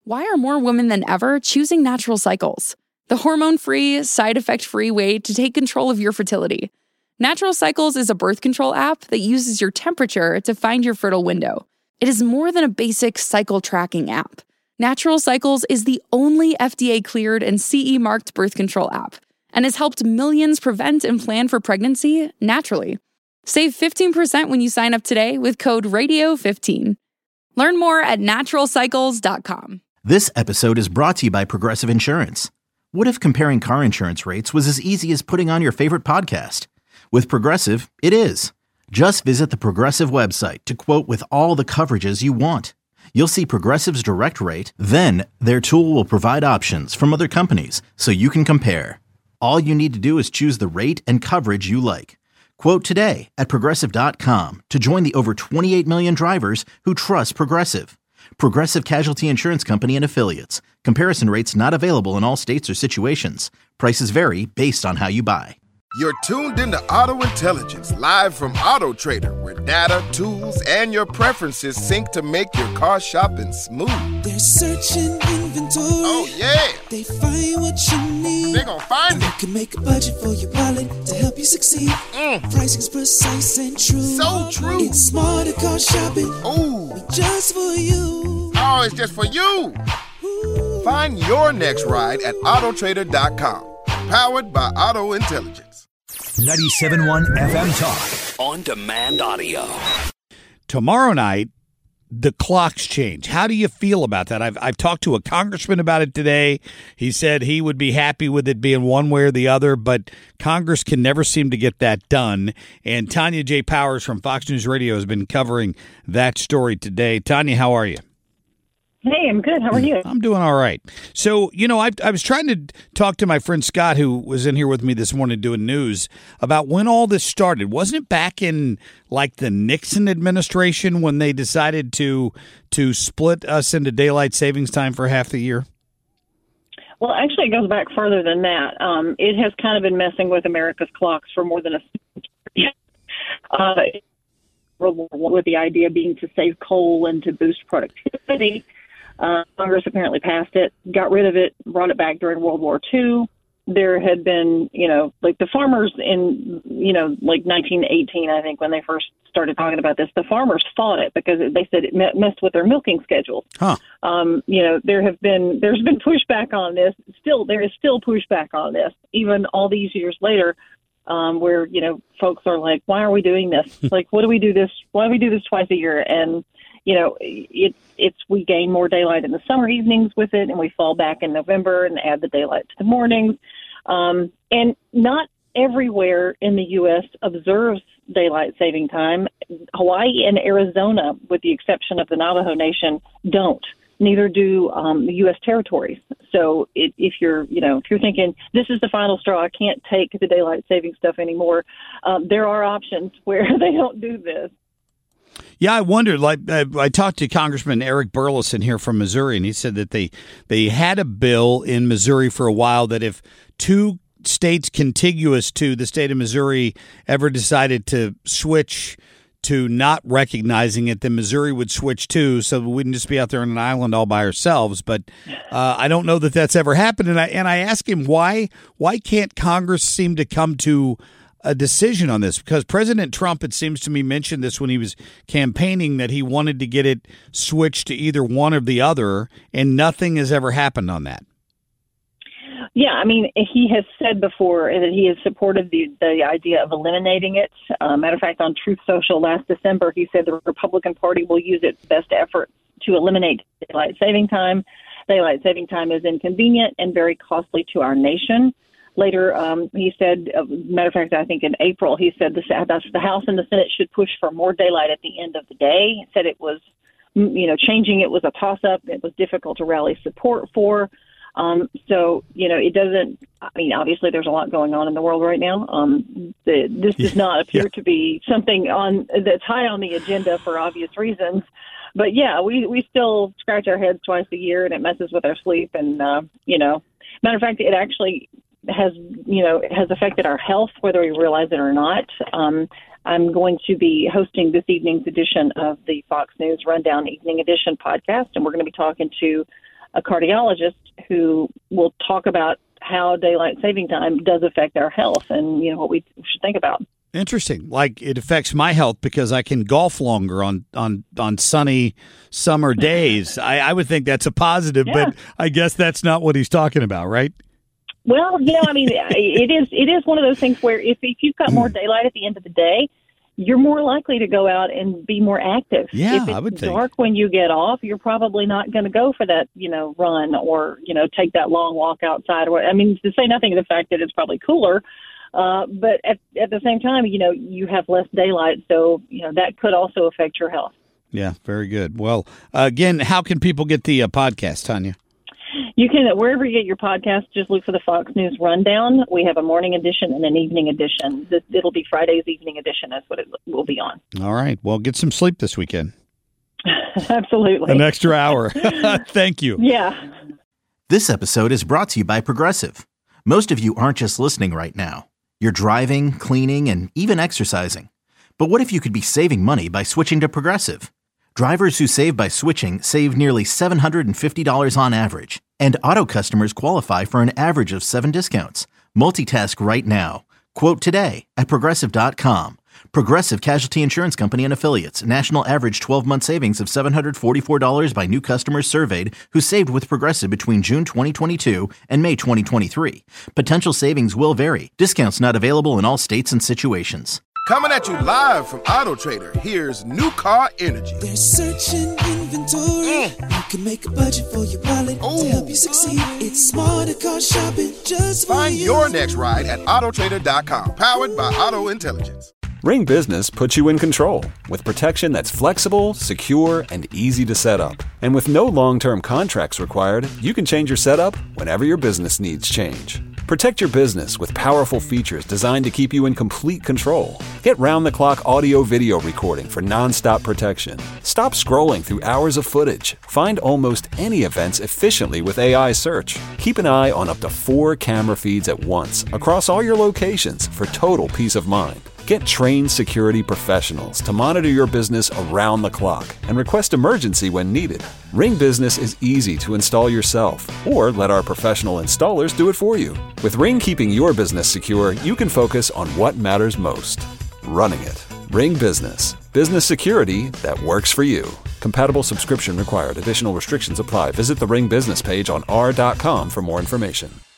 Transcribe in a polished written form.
why are more women than ever choosing Natural Cycles? The hormone-free, side-effect-free way to take control of your fertility. Natural Cycles is a birth control app that uses your temperature to find your fertile window. It is more than a basic cycle tracking app. Natural Cycles is the only FDA-cleared and CE-marked birth control app and has helped millions prevent and plan for pregnancy naturally. Save 15% when you sign up today with code RADIO15. Learn more at naturalcycles.com. This episode is brought to you by Progressive Insurance. What if comparing car insurance rates was as easy as putting on your favorite podcast? With Progressive, it is. Just visit the Progressive website to quote with all the coverages you want. You'll see Progressive's direct rate, then their tool will provide options from other companies so you can compare. All you need to do is choose the rate and coverage you like. Quote today at Progressive.com to join the over 28 million drivers who trust Progressive. Progressive Casualty Insurance Company and Affiliates. Comparison rates not available in all states or situations. Prices vary based on how you buy. You're tuned into Auto Intelligence, live from Auto Trader, where data, tools, and your preferences sync to make your car shopping smooth. They're searching inventory. Oh, yeah. They find what you need. They're gonna find it. You can make a budget for your wallet to help you succeed. Pricing's precise and true. So true. It's smarter car shopping. Ooh. Just for you. Oh, it's just for you. Ooh. Find your next ride at autotrader.com. Powered by Auto Intelligence. 97.1 FM Talk. On demand audio. Tomorrow night, the clocks change. How do you feel about that? I've talked to a congressman about it today. He said he would be happy with it being one way or the other, but Congress can never seem to get that done. And Tanya J. Powers from Fox News Radio has been covering that story today. Tanya, how are you? Hey, I'm good. How are you? I'm doing all right. So, I was trying to talk to my friend Scott, who was in here with me this morning doing news, about when all this started. Wasn't it back in, like, the Nixon administration when they decided to split us into daylight savings time for half the year? Well, actually, it goes back further than that. It has kind of been messing with America's clocks for more than a century. With the idea being to save coal and to boost productivity. Congress apparently passed it, got rid of it, brought it back during World War II. There had been, like the farmers in, like 1918, I think, when they first started talking about this, the farmers fought it because they said it messed with their milking schedules. Huh. There's been pushback on this. There is still pushback on this, even all these years later, where, folks are like, why are we doing this? Like, why do we do this twice a year? And, we gain more daylight in the summer evenings with it, and we fall back in November and add the daylight to the mornings. And not everywhere in the U.S. observes daylight saving time. Hawaii and Arizona, with the exception of the Navajo Nation, don't. Neither do the U.S. territories. So if you're thinking this is the final straw, I can't take the daylight saving stuff anymore, there are options where they don't do this. Yeah, I wondered, I talked to Congressman Eric Burleson here from Missouri, and he said that they had a bill in Missouri for a while that if two states contiguous to the state of Missouri ever decided to switch to not recognizing it, then Missouri would switch too, so we wouldn't just be out there on an island all by ourselves. But I don't know that that's ever happened, and I asked him why can't Congress seem to come to a decision on this, because President Trump, it seems to me, mentioned this when he was campaigning, that he wanted to get it switched to either one or the other, and nothing has ever happened on that. Yeah, I mean, he has said before that he has supported the idea of eliminating it. Matter of fact, on Truth Social last December, he said the Republican Party will use its best efforts to eliminate daylight saving time. Daylight saving time is inconvenient and very costly to our nation. Later, he said, matter of fact, I think in April, he said the House and the Senate should push for more daylight at the end of the day. He said it was, changing it was a toss-up. It was difficult to rally support for. It doesn't, obviously there's a lot going on in the world right now. This does not appear to be something that's high on the agenda for obvious reasons. But yeah, we still scratch our heads twice a year, and it messes with our sleep. And, matter of fact, it actually has affected our health, whether we realize it or not. I'm going to be hosting this evening's edition of the Fox News Rundown Evening Edition podcast, and we're going to be talking to a cardiologist who will talk about how daylight saving time does affect our health and, what we should think about. Interesting. Like it affects my health because I can golf longer on sunny summer days. I would think that's a positive, but I guess that's not what he's talking about, right? Well, it is one of those things where if you've got more daylight at the end of the day, you're more likely to go out and be more active. Yeah, if it's I would think. dark when you get off, you're probably not going to go for that, run or, take that long walk outside. To say nothing of the fact that it's probably cooler. But at the same time, you have less daylight. So, that could also affect your health. Yeah, very good. Well, again, how can people get the podcast, Tanya? You can, wherever you get your podcast, just look for the Fox News Rundown. We have a morning edition and an evening edition. It'll be Friday's evening edition. That's what it will be on. All right. Well, get some sleep this weekend. Absolutely. An extra hour. Thank you. Yeah. This episode is brought to you by Progressive. Most of you aren't just listening right now. You're driving, cleaning, and even exercising. But what if you could be saving money by switching to Progressive? Drivers who save by switching save nearly $750 on average, and auto customers qualify for an average of 7 discounts. Multitask right now. Quote today at Progressive.com. Progressive Casualty Insurance Company and Affiliates. National average 12-month savings of $744 by new customers surveyed who saved with Progressive between June 2022 and May 2023. Potential savings will vary. Discounts not available in all states and situations. Coming at you live from Auto Trader, here's New Car Energy. They're searching inventory. You can make a budget for your wallet to help you succeed. It's smarter car shopping just for Find you. your next ride at autotrader.com. Powered by Auto Intelligence. Ring Business puts you in control with protection that's flexible, secure, and easy to set up. And with no long-term contracts required, you can change your setup whenever your business needs change. Protect your business with powerful features designed to keep you in complete control. Get round-the-clock audio-video recording for non-stop protection. Stop scrolling through hours of footage. Find almost any events efficiently with AI search. Keep an eye on up to 4 camera feeds at once across all your locations for total peace of mind. Get trained security professionals to monitor your business around the clock and request emergency when needed. Ring Business is easy to install yourself, or let our professional installers do it for you. With Ring keeping your business secure, you can focus on what matters most: running it. Ring Business. Business security that works for you. Compatible subscription required. Additional restrictions apply. Visit the Ring Business page on r.com for more information.